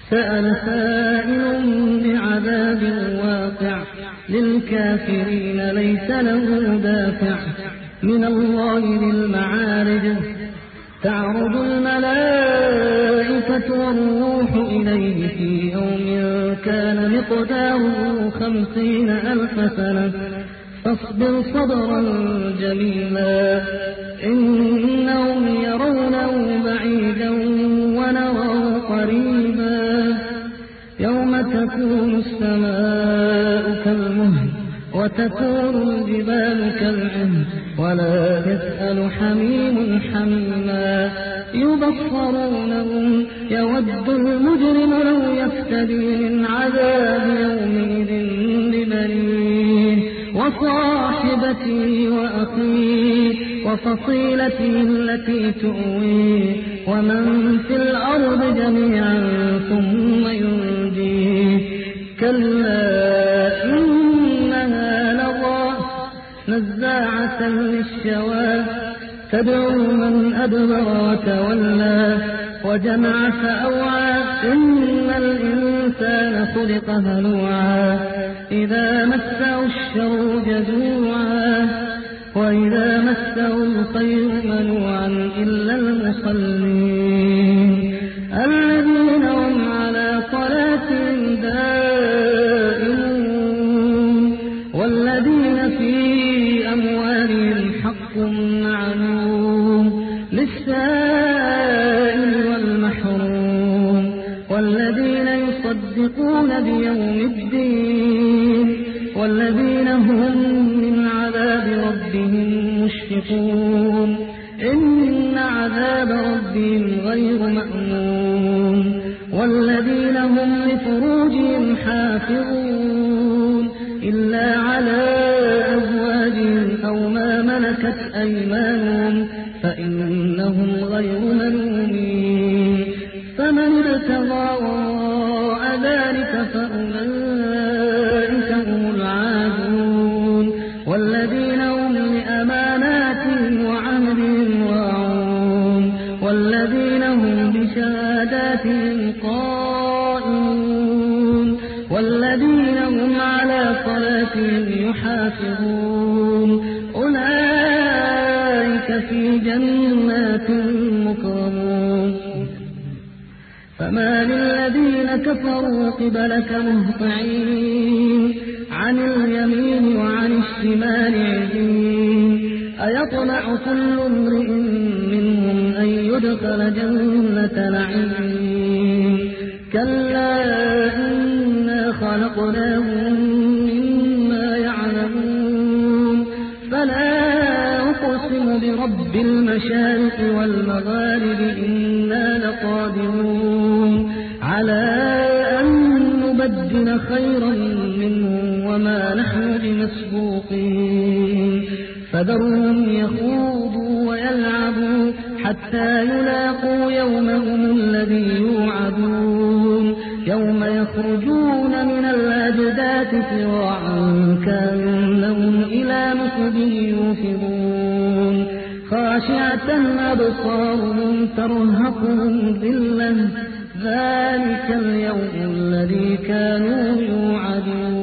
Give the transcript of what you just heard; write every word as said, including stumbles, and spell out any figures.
سأل سائل بعذاب واقع للكافرين ليس له دافع من الله ذي المعارج تعرض الملائكة والروح إليه في يوم كان مقداره خمسين ألف سنة فاصبر صبرا جميلا إنهم يرونه بعيدا ونراه قريبا يوم تكون السماء كالمهل وتكون الجبال كالعهن ولا يسأل حميم حميما يبصرونهم يود المجرم لو يفتدي من عذاب يومئذ ببنيه وصاحبته وأخيه وفصيلته التي تؤويه ومن في الأرض جميعا ثم ينجيه كلا إنها لظى نزاعة للشوى تدعو من أدبر وتولى وجمع فأوعى إن الإنسان خلق هلوعا إذا مسه الشر جزوعا وإذا مسه الخير منوعا إلا المصلين الذين هم على صلاتهم دائمون والذين في أموالهم حق معلوم للسائل والمحروم والذين يصدقون بيوم الدين والذين هم من عذاب ربهم مشفقون إن عذاب ربهم غير مأمون والذين هم لفروجهم حافظون إلا على أزواجهم أو ما ملكت أيمانهم فإنهم غير ملومين فمن ابتغى وراء ذلك فأولئك هم العادون والذين هم لأماناتهم وعهدهم راعون والذين هم بشهاداتهم قائمون والذين هم على صلاتهم يحافظون أولئك في جنات مكرمون فما للذين كفروا قبلك مهطعين عن اليمين وعن الشمال عزين أيطمع كل امرئ منهم أن يدخل جنة نعيم كلا إنا خلقناهم مما يعلمون فلا أقسم برب المشارق والمغارب إنا لقادرون على أن نبدل خيرا منهم وما نحن بمسبوقين فذرهم يخوضوا ويلعبوا حتى يلاقوا يومهم الذي يوعدون يوم يخرجون من الأجداث سراعا كأنهم إلى نصب يوفضون خاشعة أبصارهم ترهقهم ذلة ذلك اليوم الذي كانوا يوعدون